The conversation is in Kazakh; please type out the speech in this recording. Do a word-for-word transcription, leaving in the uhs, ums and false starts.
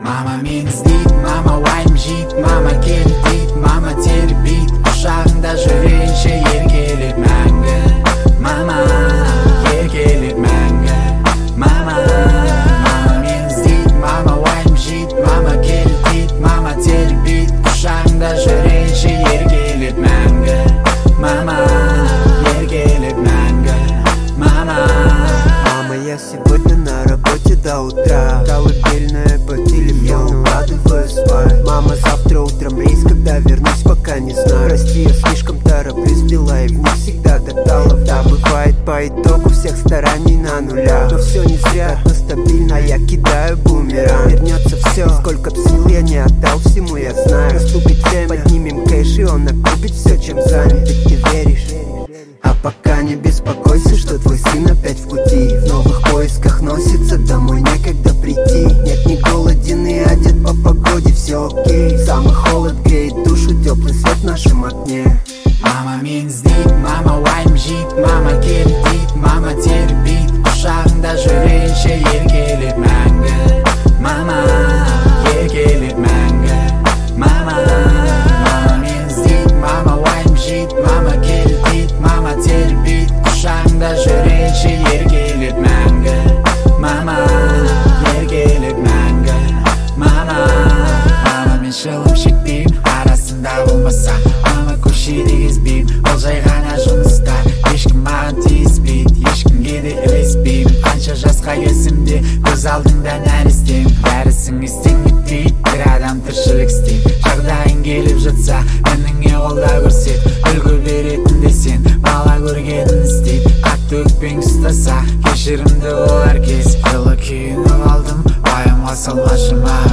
Мама мені іздейді, мама уайым жейді, мама кел дейді, мама тербейді, құшағында жүрейінші еркелеп мәңгі. Мама еркелеп мәңгі. Мама мама мені іздейді, мама уайым жейді, мама кел дейді, мама тербейді, құшағында жүрейінші еркелеп мәңгі. Мама еркелеп мәңгі. Мама. Мама, я сегодня на работе до утра, колыбельная по телефону, укладываю спать. Мама, завтра утром рейс, когда вернусь, пока не знаю. Прости, я слишком тороплюсь, дела и не всегда до талов. Да, бывает по итогу всех стараний на нуля, но все не зря, но стабильно я кидаю бумеранг. Вернется все, сколько б сил я не отдал всему, я знаю. Наступит время, поднимем кэш, и он накупит все, чем занят. Ведь ты веришь? А пока не беспокойся, что твой сын опять в пути, в новых поисках носится, домой некогда прийти. Нет, не голоден и одет по погоде, все окей. Самый холод греет душу, теплый свет в нашем окне. Мама мені іздейді, мама уайым жейді, мама кел дейді, мама тербейді, құшағында жүрейінші еркелеп мәңгі. Мама еркелеп мәңгі. Мама мама мені іздейді, мама уайым жейді, мама кел дейді, мама тербейді, құшағында жүрейінші еркелеп мәңгі. Мама еркелеп мәңгі. Мама мама мен шылым шекпеймін, арасында болмаса мама көшеде кезбеймін, ол жай ғана жұмыста. Ешкім маған тиіспейді, ешкімге де ілеспеймін. Қанша жасқа келсем де көз алдыңда нәрестемін. Бәрісің істен бітпейді, бір адам тіршілік істейді. Жағдайың келіп жатса ініңе қолда көрсет, үлгі беретін де сен бала көргенін істейді. Қатты өкпең ұстаса кешірімді болар кез. Жылы күйініп алдым, уайымға салмашы маған.